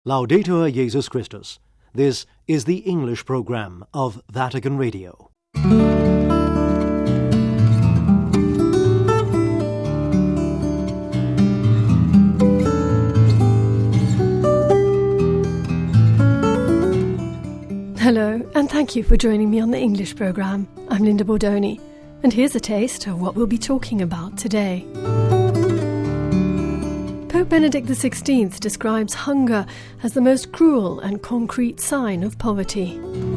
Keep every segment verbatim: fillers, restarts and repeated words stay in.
Laudetur Jesus Christus. This is the English program of Vatican Radio. Hello, and thank you for joining me on the English program. I'm Linda Bordoni, and here's a taste of what we'll be talking about today. Pope Benedict the sixteenth describes hunger as the most cruel and concrete sign of poverty.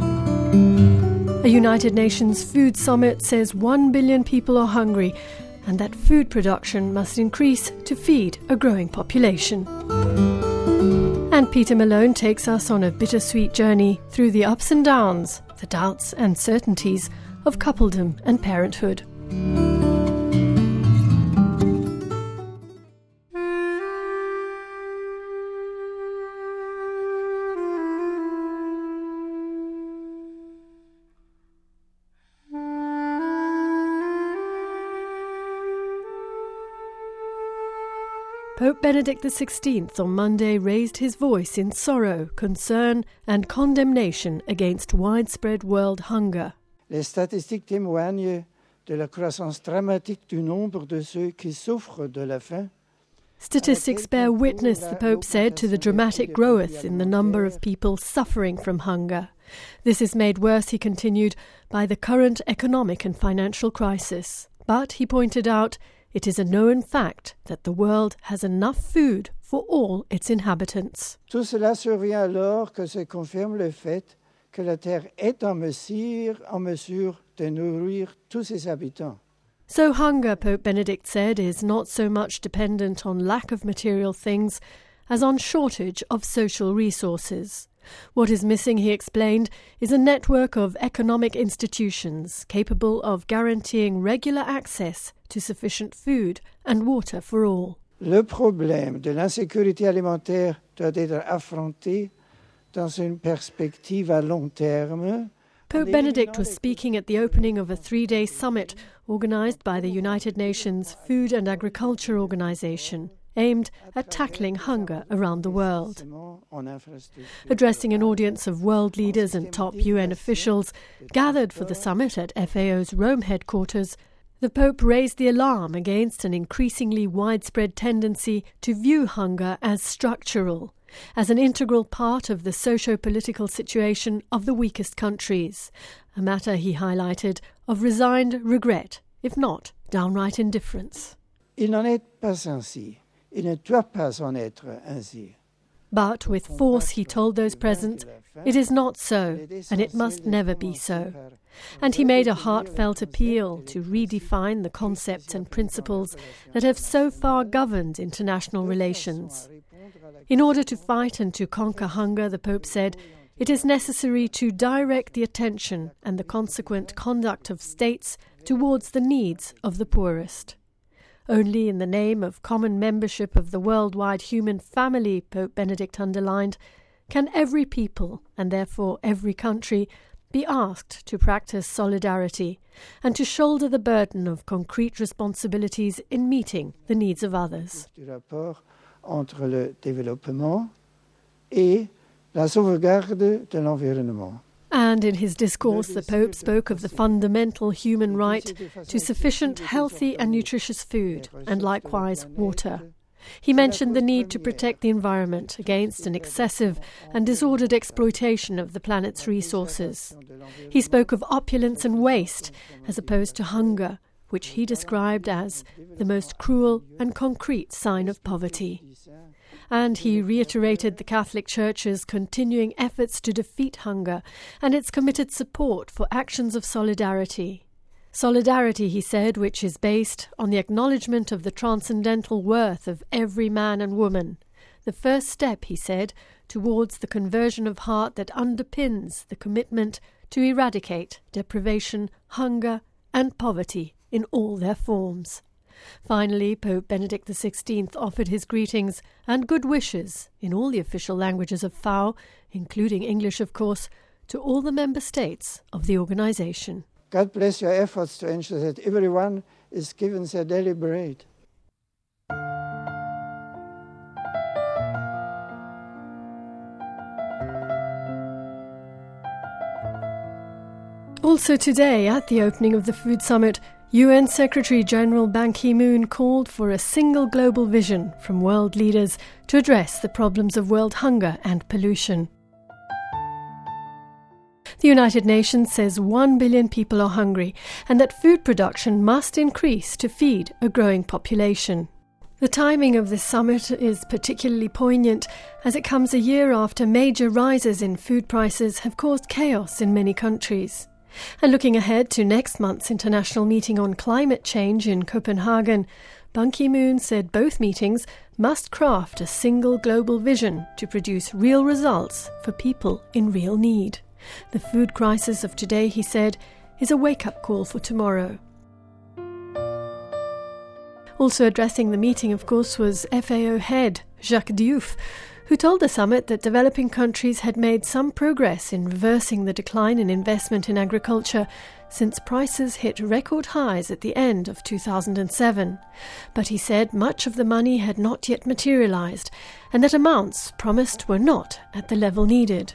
A United Nations Food Summit says one billion people are hungry and that food production must increase to feed a growing population. And Peter Malone takes us on a bittersweet journey through the ups and downs, the doubts and certainties of coupledom and parenthood. Pope Benedict the sixteenth on Monday raised his voice in sorrow, concern and condemnation against widespread world hunger. Les statistiques témoignent de la croissance dramatique du nombre de ceux qui souffrent de la faim. Statistics bear witness, the Pope said, to the dramatic growth in the number of people suffering from hunger. This is made worse, he continued, by the current economic and financial crisis. But, he pointed out, it is a known fact that the world has enough food for all its inhabitants. Tout cela survient alors que se confirme le fait que la terre est en mesure, en mesure de nourrir tous ses habitants. So hunger, Pope Benedict said, is not so much dependent on lack of material things as on shortage of social resources. What is missing, he explained, is a network of economic institutions capable of guaranteeing regular access to sufficient food and water for all. Le problème de l'insécurité alimentaire doit être affronté dans une perspective à long terme. Pope Benedict was speaking at the opening of a three-day summit organised by the United Nations Food and Agriculture Organization, aimed at tackling hunger around the world. Addressing an audience of world leaders and top U N officials gathered for the summit at F A O's Rome headquarters, the Pope raised the alarm against an increasingly widespread tendency to view hunger as structural, as an integral part of the socio-political situation of the weakest countries, a matter, he highlighted, of resigned regret, if not downright indifference. Il n'en est pas ainsi. Il ne doit pas en être ainsi. But with force he told those present, it is not so, and it must never be so. And he made a heartfelt appeal to redefine the concepts and principles that have so far governed international relations. In order to fight and to conquer hunger, the Pope said, it is necessary to direct the attention and the consequent conduct of states towards the needs of the poorest. Only in the name of common membership of the worldwide human family, Pope Benedict underlined, can every people, and therefore every country, be asked to practice solidarity and to shoulder the burden of concrete responsibilities in meeting the needs of others. Du rapport entre le développement et la sauvegarde de l'environnement. And in his discourse, the Pope spoke of the fundamental human right to sufficient healthy and nutritious food, and likewise water. He mentioned the need to protect the environment against an excessive and disordered exploitation of the planet's resources. He spoke of opulence and waste as opposed to hunger, which he described as the most cruel and concrete sign of poverty. And he reiterated the Catholic Church's continuing efforts to defeat hunger and its committed support for actions of solidarity. Solidarity, he said, which is based on the acknowledgement of the transcendental worth of every man and woman. The first step, he said, towards the conversion of heart that underpins the commitment to eradicate deprivation, hunger and poverty in all their forms. Finally, Pope Benedict the sixteenth offered his greetings and good wishes in all the official languages of F A O, including English, of course, to all the member states of the organization. God bless your efforts to ensure that everyone is given their daily bread. Also today, at the opening of the Food Summit, U N Secretary-General Ban Ki-moon called for a single global vision from world leaders to address the problems of world hunger and pollution. The United Nations says one billion people are hungry and that food production must increase to feed a growing population. The timing of this summit is particularly poignant as it comes a year after major rises in food prices have caused chaos in many countries. And looking ahead to next month's international meeting on climate change in Copenhagen, Ban Ki-moon said both meetings must craft a single global vision to produce real results for people in real need. The food crisis of today, he said, is a wake-up call for tomorrow. Also addressing the meeting, of course, was F A O head Jacques Diouf, who told the summit that developing countries had made some progress in reversing the decline in investment in agriculture since prices hit record highs at the end of two thousand seven. But he said much of the money had not yet materialised and that amounts promised were not at the level needed.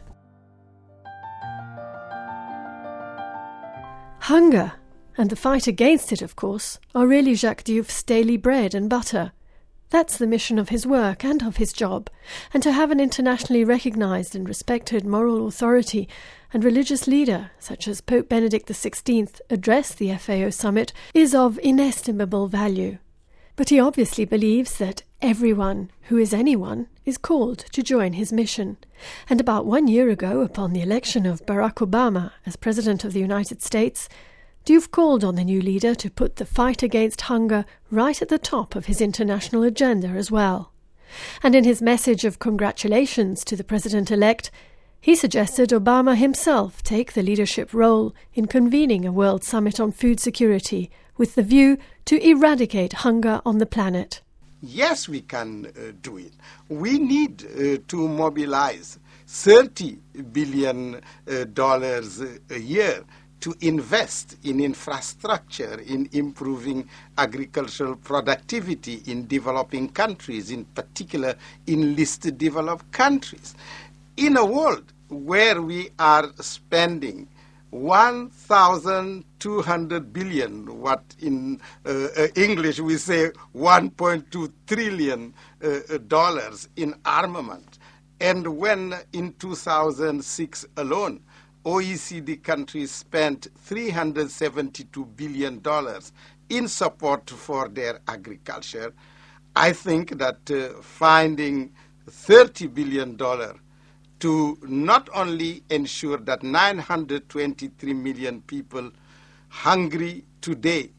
Hunger, and the fight against it, of course, are really Jacques Diouf's daily bread and butter. That's the mission of his work and of his job, and to have an internationally recognised and respected moral authority and religious leader, such as Pope Benedict the sixteenth, address the F A O summit is of inestimable value. But he obviously believes that everyone who is anyone is called to join his mission. And about one year ago, upon the election of Barack Obama as President of the United States, Diouf called on the new leader to put the fight against hunger right at the top of his international agenda as well. And in his message of congratulations to the president-elect, he suggested Obama himself take the leadership role in convening a World Summit on Food Security with the view to eradicate hunger on the planet. Yes, we can uh, do it. We need uh, to mobilize thirty billion dollars uh, a year to invest in infrastructure, in improving agricultural productivity in developing countries, in particular in least developed countries. In a world where we are spending one thousand two hundred billion, what in uh, uh, English we say one point two trillion uh, dollars in armament, and when in two thousand six alone, O E C D countries spent three hundred seventy-two billion dollars in support for their agriculture, I think that uh, finding thirty billion dollars to not only ensure that nine hundred twenty-three million people hungry today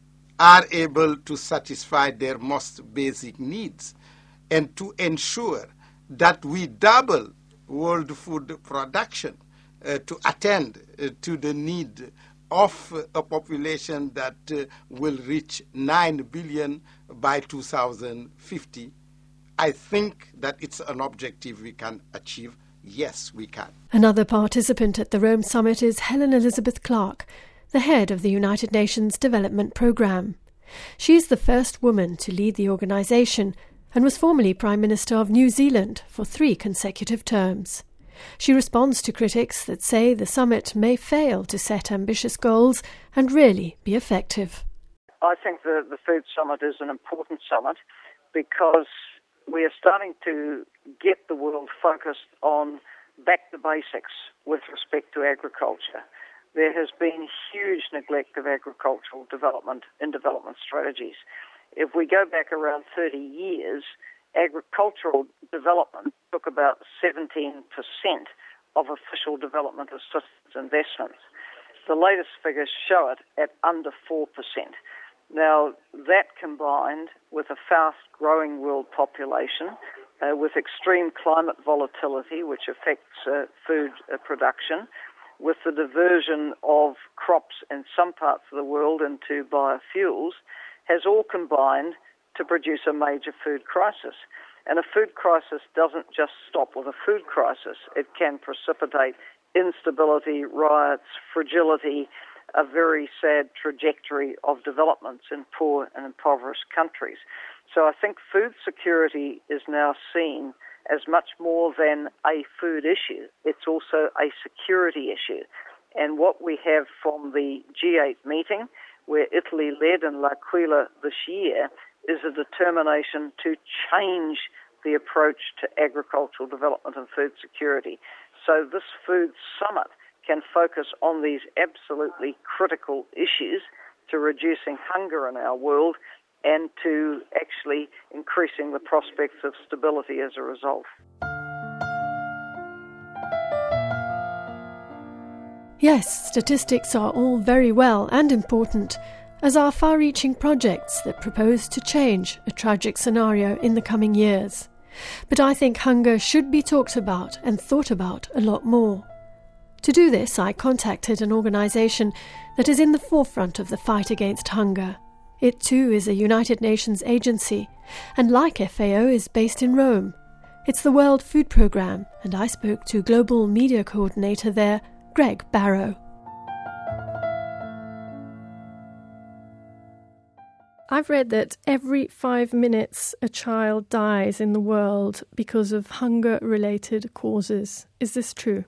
are able to satisfy their most basic needs, and to ensure that we double world food production uh, to attend uh, to the need of uh, a population that uh, will reach nine billion by two thousand fifty, I think that it's an objective we can achieve. Yes, we can. Another participant at the Rome Summit is Helen Elizabeth Clark, the head of the United Nations Development Programme. She is the first woman to lead the organisation and was formerly Prime Minister of New Zealand for three consecutive terms. She responds to critics that say the summit may fail to set ambitious goals and really be effective. I think the, the Food Summit is an important summit because we are starting to get the world focused on back to basics with respect to agriculture. There has been huge neglect of agricultural development in development strategies. If we go back around thirty years, agricultural development took about seventeen percent of official development assistance investments. The latest figures show it at under four percent. Now, that combined with a fast-growing world population, uh, with extreme climate volatility, which affects uh, food uh, production, with the diversion of crops in some parts of the world into biofuels, has all combined to produce a major food crisis. And a food crisis doesn't just stop with a food crisis. It can precipitate instability, riots, fragility, a very sad trajectory of developments in poor and impoverished countries. So I think food security is now seen as much more than a food issue. It's also a security issue. And what we have from the G eight meeting, where Italy led in L'Aquila this year, is a determination to change the approach to agricultural development and food security. So this food summit can focus on these absolutely critical issues to reducing hunger in our world and to actually increasing the prospects of stability as a result. Yes, statistics are all very well and important, as are far-reaching projects that propose to change a tragic scenario in the coming years. But I think hunger should be talked about and thought about a lot more. To do this, I contacted an organisation that is in the forefront of the fight against hunger. It too is a United Nations agency, and like F A O is based in Rome. It's the World Food Programme, and I spoke to Global Media Coordinator there, Greg Barrow. I've read that every five minutes a child dies in the world because of hunger-related causes. Is this true?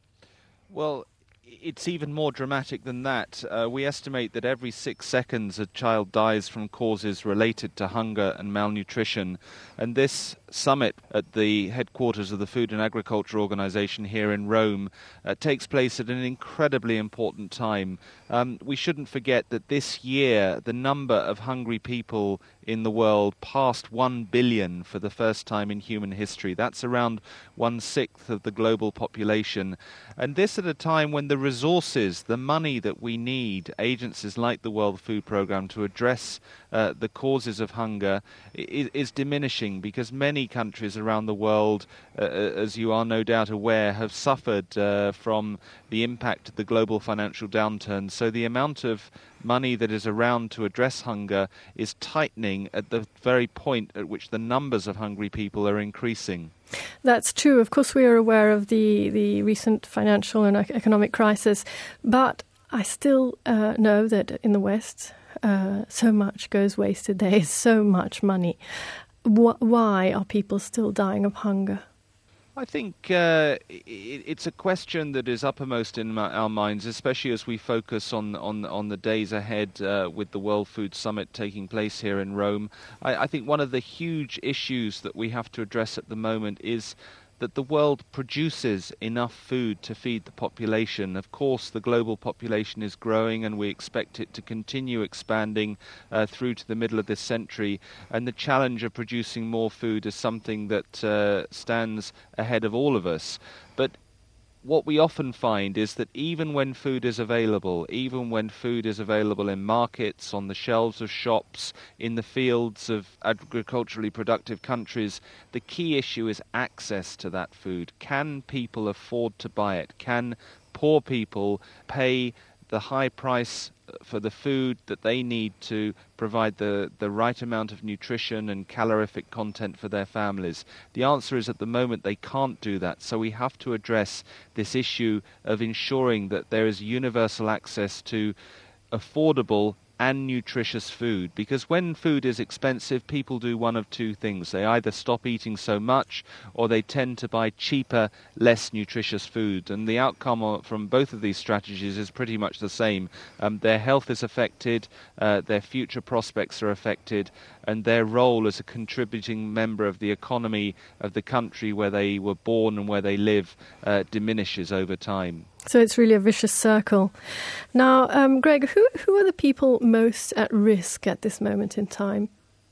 Well, it's even more dramatic than that. Uh, we estimate that every six seconds a child dies from causes related to hunger and malnutrition. And this summit at the headquarters of the Food and Agriculture Organization here in Rome uh, takes place at an incredibly important time. Um, we shouldn't forget that this year the number of hungry people in the world passed one billion for the first time in human history. That's around one-sixth of the global population. And this at a time when the resources, the money that we need, agencies like the World Food Programme to address uh, the causes of hunger is, is diminishing, because many countries around the world, uh, as you are no doubt aware, have suffered uh, from the impact of the global financial downturn. So the amount of money that is around to address hunger is tightening at the very point at which the numbers of hungry people are increasing. That's true. Of course, we are aware of the, the recent financial and economic crisis, but I still uh, know that in the West, uh, so much goes wasted. There is so much money. Wh- why are people still dying of hunger? I think uh, it's a question that is uppermost in our minds, especially as we focus on on, on the days ahead uh, with the World Food Summit taking place here in Rome. I, I think one of the huge issues that we have to address at the moment is that the world produces enough food to feed the population. Of course, the global population is growing, and we expect it to continue expanding uh, through to the middle of this century. And the challenge of producing more food is something that uh, stands ahead of all of us. But what we often find is that even when food is available, even when food is available in markets, on the shelves of shops, in the fields of agriculturally productive countries, the key issue is access to that food. Can people afford to buy it? Can poor people pay the high price for the food that they need to provide the, the right amount of nutrition and calorific content for their families? The answer is at the moment they can't do that. So we have to address this issue of ensuring that there is universal access to affordable and nutritious food, because when food is expensive, people do one of two things. They either stop eating so much, or they tend to buy cheaper, less nutritious food. And the outcome from both of these strategies is pretty much the same. Um, their health is affected, uh, their future prospects are affected, and their role as a contributing member of the economy of the country where they were born and where they live uh, diminishes over time. So it's really a vicious circle. Now, um, Greg, who who are the people most at risk at this moment in time?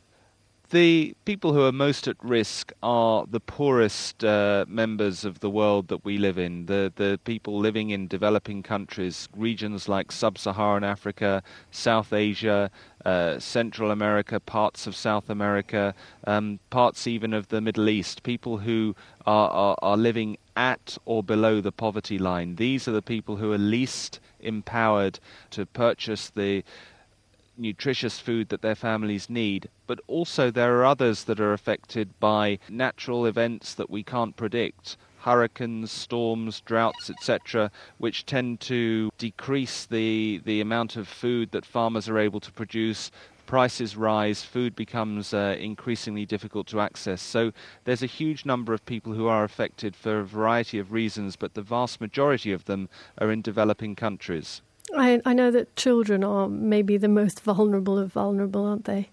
The people who are most at risk are the poorest uh, members of the world that we live in, the, the people living in developing countries, regions like Sub-Saharan Africa, South Asia, uh, Central America, parts of South America, um, parts even of the Middle East, people who are, are, are living at or below the poverty line. These are the people who are least empowered to purchase the nutritious food that their families need. But also there are others that are affected by natural events that we can't predict. Hurricanes, storms, droughts, et cetera, which tend to decrease the, the amount of food that farmers are able to produce, prices rise, food becomes uh, increasingly difficult to access. So there's a huge number of people who are affected for a variety of reasons, but the vast majority of them are in developing countries. I, I know that children are maybe the most vulnerable of vulnerable, aren't they?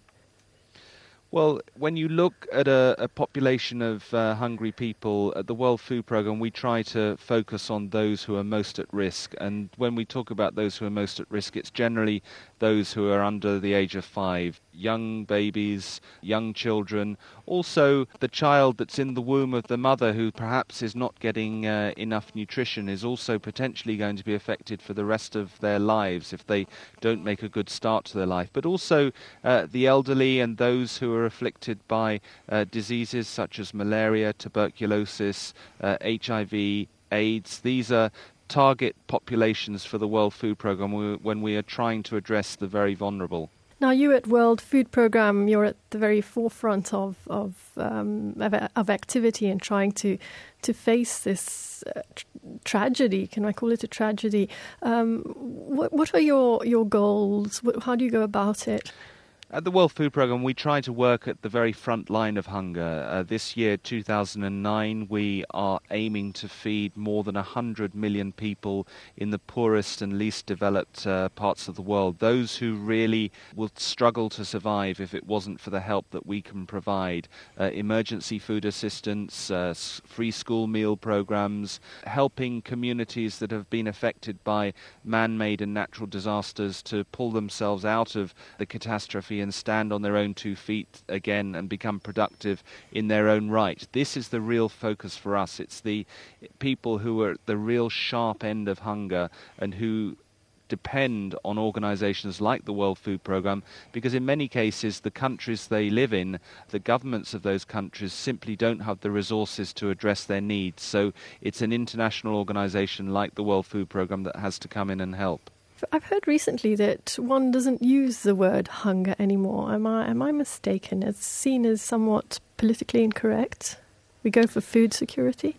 Well, when you look at a, a population of uh, hungry people at the World Food Programme, we try to focus on those who are most at risk. And when we talk about those who are most at risk, it's generally those who are under the age of five, young babies, young children, also the child that's in the womb of the mother who perhaps is not getting uh, enough nutrition is also potentially going to be affected for the rest of their lives if they don't make a good start to their life. But also uh, the elderly and those who are afflicted by uh, diseases such as malaria, tuberculosis, uh, H I V, AIDS. These are target populations for the World Food Programme when we are trying to address the very vulnerable. Now, you at World Food Programme, you're at the very forefront of of, um, of, of activity and trying to to face this uh, tr- tragedy. Can I call it a tragedy? Um, what, what are your, your goals? What, how do you go about it? At the World Food Programme, we try to work at the very front line of hunger. Uh, this year, two thousand nine, we are aiming to feed more than one hundred million people in the poorest and least developed uh, parts of the world, those who really will struggle to survive if it wasn't for the help that we can provide. Uh, emergency food assistance, uh, free school meal programs, helping communities that have been affected by man-made and natural disasters to pull themselves out of the catastrophe and stand on their own two feet again and become productive in their own right. This is the real focus for us. It's the people who are at the real sharp end of hunger and who depend on organizations like the World Food Programme, because in many cases the countries they live in, the governments of those countries simply don't have the resources to address their needs. So it's an international organization like the World Food Programme that has to come in and help. I've heard recently that one doesn't use the word hunger anymore. Am I am I mistaken? It's seen as somewhat politically incorrect. We go for food security.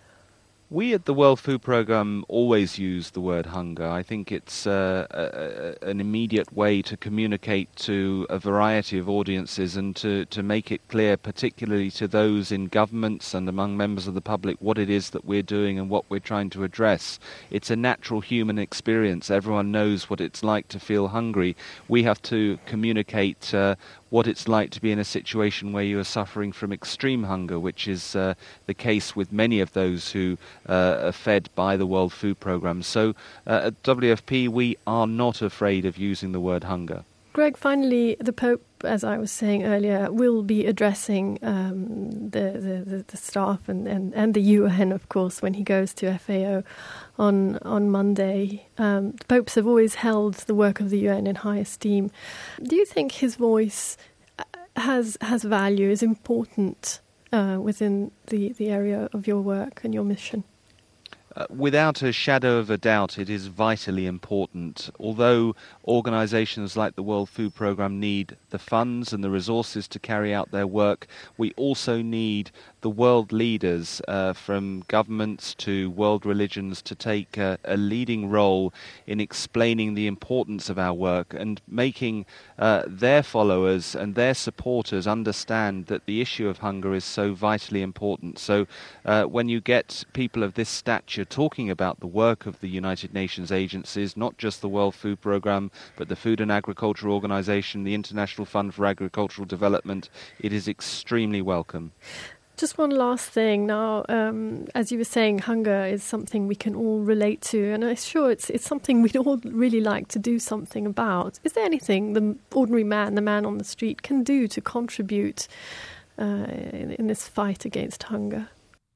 We at the World Food Programme always use the word hunger. I think it's uh, a, a, an immediate way to communicate to a variety of audiences and to, to make it clear, particularly to those in governments and among members of the public, what it is that we're doing and what we're trying to address. It's a natural human experience. Everyone knows what it's like to feel hungry. We have to communicate uh, what it's like to be in a situation where you are suffering from extreme hunger, which is uh, the case with many of those who uh, are fed by the World Food Programme. So uh, at W F P, we are not afraid of using the word hunger. Greg, finally, the Pope, as I was saying earlier, will be addressing um, the, the, the staff and, and, and the U N, of course, when he goes to F A O on on Monday. Um, the popes have always held the work of the U N in high esteem. Do you think his voice has has value, is important uh, within the, the area of your work and your mission? Uh, without a shadow of a doubt, it is vitally important. Although organisations like the World Food Programme need the funds and the resources to carry out their work, we also need the world leaders, uh, from governments to world religions, to take a, a leading role in explaining the importance of our work and making uh, their followers and their supporters understand that the issue of hunger is so vitally important. So uh, when you get people of this stature talking about the work of the United Nations agencies, not just the World Food Programme, but the Food and Agriculture Organization, the International Fund for Agricultural Development, it is extremely welcome. Just one last thing. Now, um, as you were saying, hunger is something we can all relate to, and I'm sure it's it's something we'd all really like to do something about. Is there anything the ordinary man, the man on the street, can do to contribute uh, in, in this fight against hunger?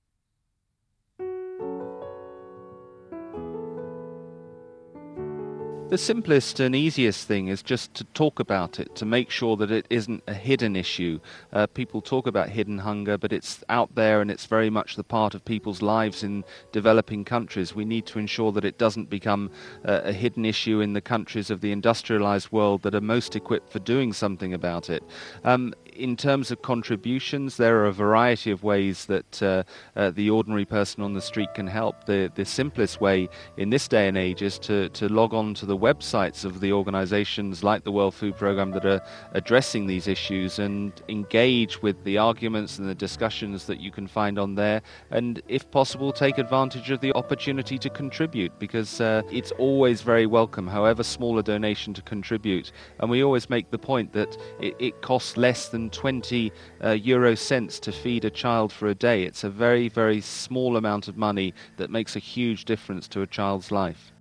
The simplest and easiest thing is just to talk about it, to make sure that it isn't a hidden issue. Uh, people talk about hidden hunger, but it's out there and it's very much the part of people's lives in developing countries. We need to ensure that it doesn't become uh, a hidden issue in the countries of the industrialized world that are most equipped for doing something about it. Um, in terms of contributions, there are a variety of ways that uh, uh, the ordinary person on the street can help. The the simplest way in this day and age is to, to log on to the websites of the organizations like the World Food Programme that are addressing these issues and engage with the arguments and the discussions that you can find on there, and if possible take advantage of the opportunity to contribute, because uh, it's always very welcome, however small a donation, to contribute. And we always make the point that it, it costs less than twenty uh, euro cents to feed a child for a day. It's a very, very small amount of money that makes a huge difference to a child's life.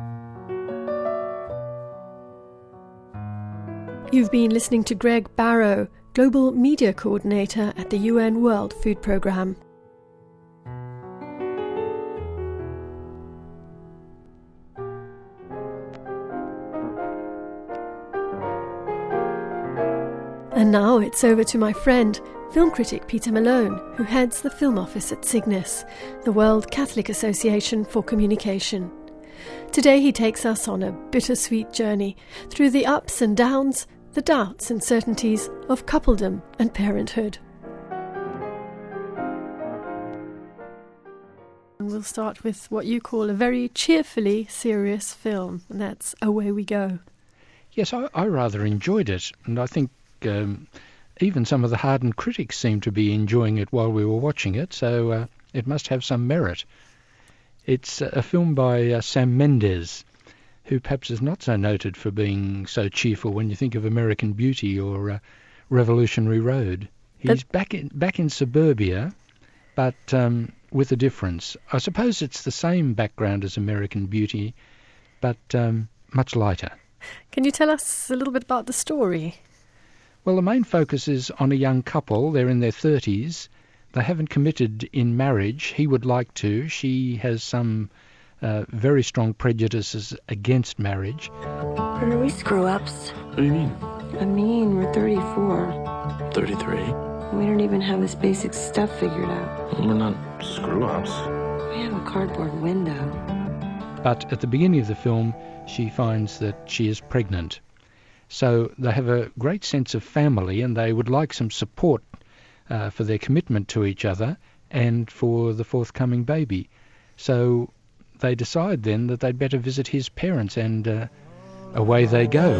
You've been listening to Greg Barrow, Global Media Coordinator at the U N World Food Programme. And now it's over to my friend, film critic Peter Malone, who heads the film office at Cygnus, the World Catholic Association for Communication. Today he takes us on a bittersweet journey through the ups and downs, the doubts and certainties of coupledom and parenthood. And we'll start with what you call a very cheerfully serious film, and that's Away We Go. Yes, I, I rather enjoyed it, and I think um, even some of the hardened critics seemed to be enjoying it while we were watching it, so uh, it must have some merit. It's a film by uh, Sam Mendes, who perhaps is not so noted for being so cheerful when you think of American Beauty or uh, Revolutionary Road. He's but back in back in suburbia, but um, with a difference. I suppose it's the same background as American Beauty, but um, much lighter. Can you tell us a little bit about the story? Well, the main focus is on a young couple. They're in their thirties. They haven't committed in marriage. He would like to. She has some uh, very strong prejudices against marriage. Are we screw-ups? What do you mean? I mean, we're thirty-four. thirty-three? We don't even have this basic stuff figured out. We're not screw-ups. We have a cardboard window. But at the beginning of the film, she finds that she is pregnant. So they have a great sense of family, and they would like some support uh, for their commitment to each other and for the forthcoming baby. So they decide then that they'd better visit his parents, and uh, away they go.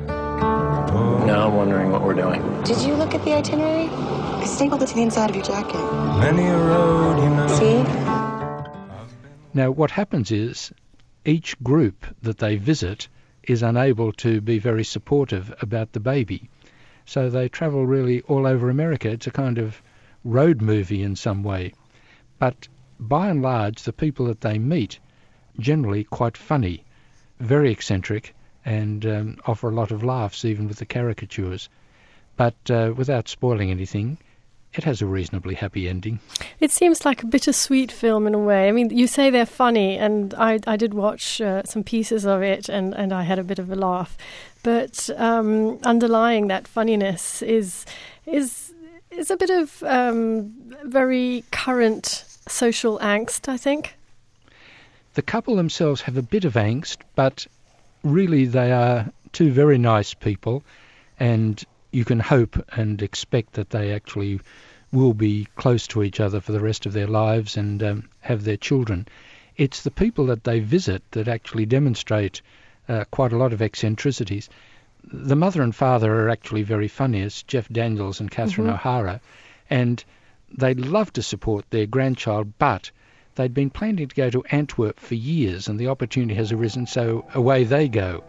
Now I'm wondering what we're doing. Did you look at the itinerary? I stapled it to the inside of your jacket. Many a road, you know. See? Now what happens is each group that they visit is unable to be very supportive about the baby. So they travel really all over America. It's a kind of road movie in some way. But by and large, the people that they meet, generally quite funny, very eccentric, and um, offer a lot of laughs, even with the caricatures. But uh, without spoiling anything, it has a reasonably happy ending. It seems like a bittersweet film in a way. I mean, you say they're funny, and I, I did watch uh, some pieces of it, and, and I had a bit of a laugh. But um, underlying that funniness is is is a bit of um, very current social angst, I think. The couple themselves have a bit of angst, but really they are two very nice people, and you can hope and expect that they actually will be close to each other for the rest of their lives and um, have their children. It's the people that they visit that actually demonstrate uh, quite a lot of eccentricities. The mother and father are actually very funny. It's Jeff Daniels and Catherine mm-hmm. O'Hara, and they love to support their grandchild, but they'd been planning to go to Antwerp for years, and the opportunity has arisen, so away they go.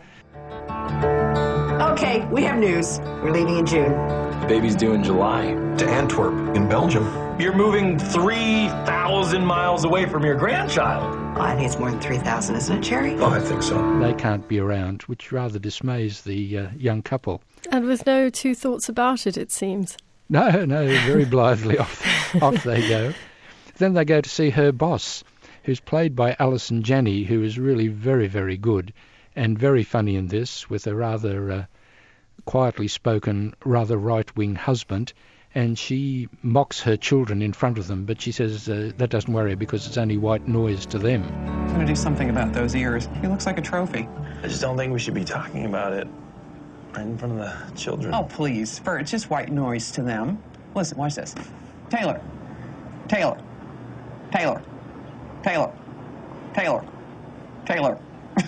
Okay, we have news. We're leaving in June. Baby's due in July. To Antwerp, in Belgium. You're moving three thousand miles away from your grandchild. Well, I think it's more than three thousand, isn't it, Cherry? Oh, I think so. They can't be around, which rather dismays the uh, young couple. And with no two thoughts about it, it seems. No, no, very blithely off, off they go. Then they go to see her boss, who's played by Alison Janney, who is really very, very good and very funny in this, with a rather uh, quietly spoken, rather right-wing husband, and she mocks her children in front of them, but she says uh, that doesn't worry her because it's only white noise to them. I'm going to do something about those ears. He looks like a trophy. I just don't think we should be talking about it right in front of the children. Oh, please. For it's just white noise to them. Listen, watch this. Taylor. Taylor. Taylor. Taylor. Taylor. Taylor.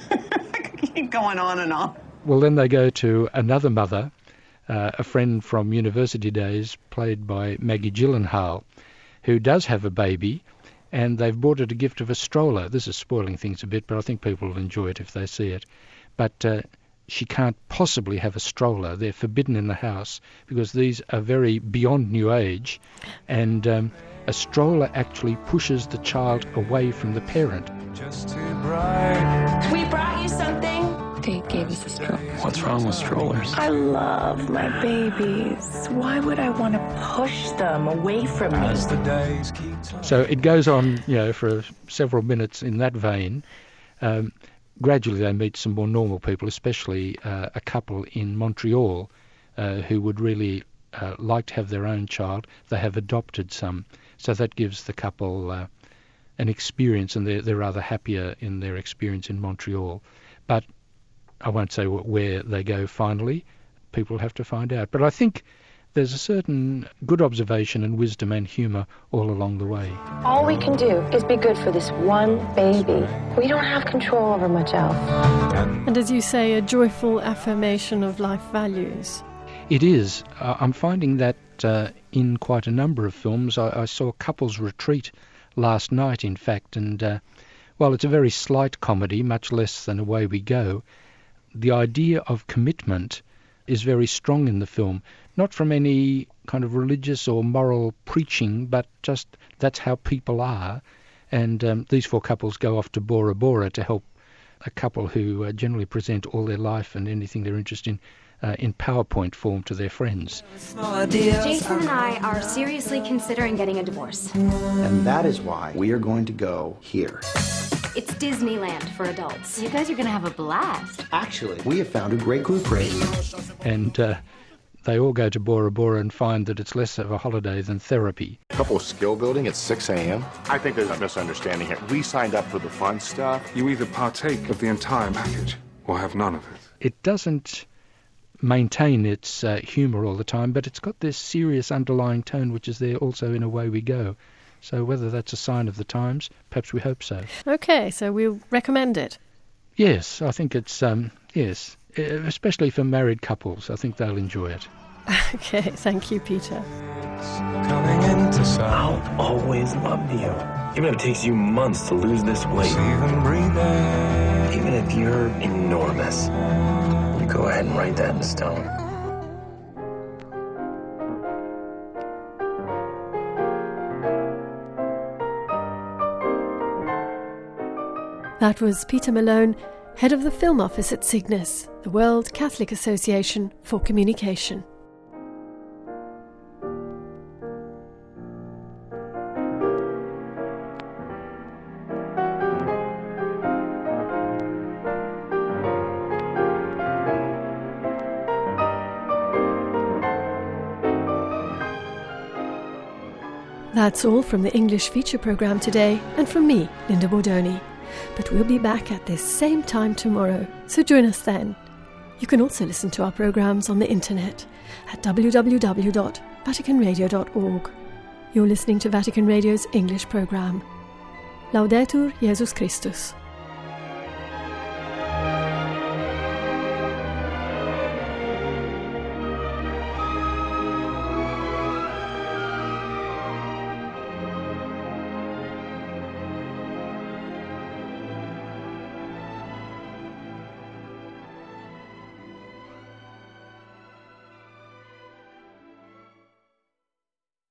I could keep going on and on. Well, then they go to another mother, uh, a friend from university days, played by Maggie Gyllenhaal, who does have a baby, and they've bought it a gift of a stroller. This is spoiling things a bit, but I think people will enjoy it if they see it. But uh, she can't possibly have a stroller. They're forbidden in the house because these are very beyond new age, and um, a stroller actually pushes the child away from the parent. Just too bright. We brought you something. They gave us a stroller. What's wrong with strollers? I love my babies. Why would I want to push them away from me? As the days keep time. So it goes on, you know, for several minutes in that vein. Um, gradually they meet some more normal people, especially uh, a couple in Montreal uh, who would really uh, like to have their own child. They have adopted some. So that gives the couple uh, an experience, and they're, they're rather happier in their experience in Montreal. But I won't say where they go finally. People have to find out. But I think there's a certain good observation and wisdom and humour all along the way. All we can do is be good for this one baby. We don't have control over much else. And as you say, a joyful affirmation of life values. It is. Uh, I'm finding that uh, in quite a number of films. I, I saw Couples Retreat last night, in fact, and uh, while it's a very slight comedy, much less than Away We Go, the idea of commitment is very strong in the film, not from any kind of religious or moral preaching, but just that's how people are. And um, these four couples go off to Bora Bora to help a couple who uh, generally present all their life and anything they're interested in uh, in PowerPoint form to their friends. Jason and I are seriously considering getting a divorce. And that is why we are going to go here. It's Disneyland for adults. You guys are going to have a blast. Actually, we have found a great group rate. And uh, they all go to Bora Bora and find that it's less of a holiday than therapy. Couple skill building at six a.m. I think there's a misunderstanding here. We signed up for the fun stuff. You either partake of the entire package or have none of it. It doesn't maintain its uh, humour all the time, but it's got this serious underlying tone which is there also in Away We Go. So whether that's a sign of the times, perhaps we hope so. Okay, so we'll recommend it. Yes, I think it's, um, yes, especially for married couples. I think they'll enjoy it. Okay, thank you, Peter. Coming into sight. I'll always love you. Even if it takes you months to lose this weight. Even breathing. Even if you're enormous. You go ahead and write that in stone. That was Peter Malone, head of the film office at Cygnus, the World Catholic Association for Communication. That's all from the English feature programme today, and from me, Linda Bordoni. But we'll be back at this same time tomorrow, so join us then. You can also listen to our programmes on the internet at w w w dot vatican radio dot org. You're listening to Vatican Radio's English programme. Laudetur Jesus Christus.